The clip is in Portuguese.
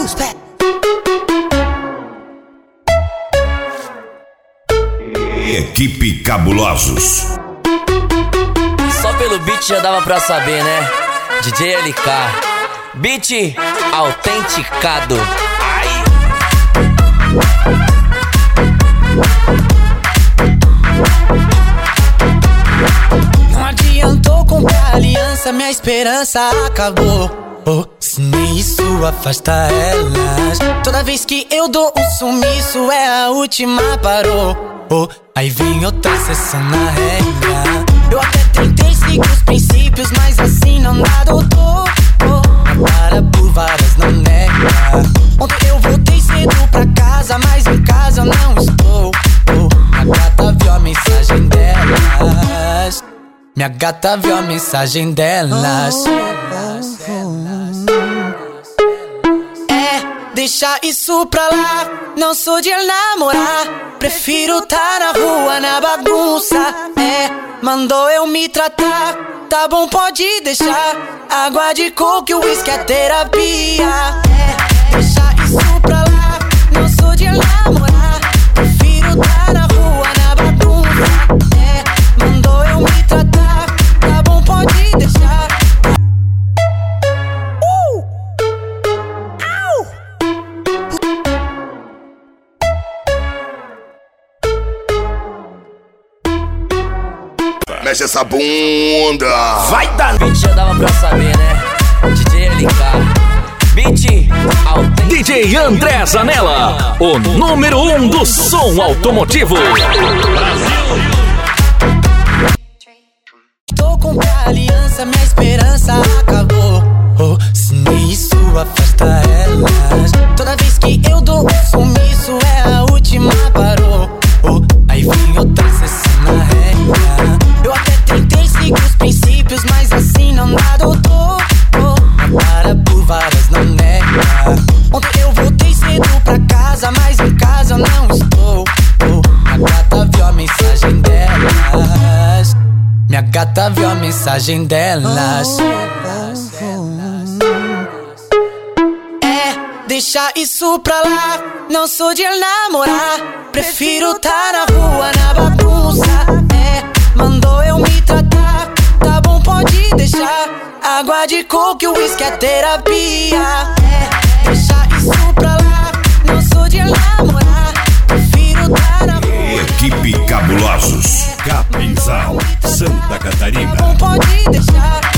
cabulosos. Equipe Cabulosos. Só pelo beat já dava pra saber, né? DJ LK, beat autenticado. Ai. Não adiantou comprar aliança, minha esperança acabou. Oh, se nem isso afasta elas. Toda vez que eu dou um sumiço é a última, parou. Oh, aí vem outra sessão na regra. Eu até tentei seguir os princípios, mas assim não dá, doutor. Oh, para por várias, não nega. Ontem eu voltei cedo pra casa, mas em casa eu não estou. Oh, a gata viu a mensagem delas. Minha gata viu a mensagem delas. Deixa isso pra lá, não sou de namorar. Prefiro tá na rua, na bagunça. Mandou eu me tratar. Tá bom, pode deixar. Água de coco e uísque é terapia. Deixa isso pra lá, não sou de namorar. Prefiro tá na rua, na bagunça. Mandou eu me tratar. Tá bom, pode deixar. Mexe essa bunda. Vai dar. Beat já dava pra saber, né? DJ LK, beat autenticado. DJ André Zanella, o número 1 do som automotivo. Tô com a aliança, minha esperança acabou. Oh, se nem isso afasta elas. Toda vez que eu dou um sumiço é a última, parou. Oh, aí vem outra sessão na regra. Eu até tentei seguir os princípios, mas assim não dá, doutor. Oh, para por várias, não nega. Ontem eu voltei cedo pra casa, mas em casa eu não estou. Oh, a gata viu a mensagem delas. Minha gata viu a mensagem delas. Deixa isso pra lá, não sou de namorar. Prefiro tá na rua, na bagunça. Mandou eu me tratar. Tá bom, pode deixar. Água de coco e uísque é terapia. Deixa isso pra lá, não sou de namorar. Prefiro tá na rua. Equipe Cabulosos. Capinzal, Santa Catarina. Tá bom, pode deixar.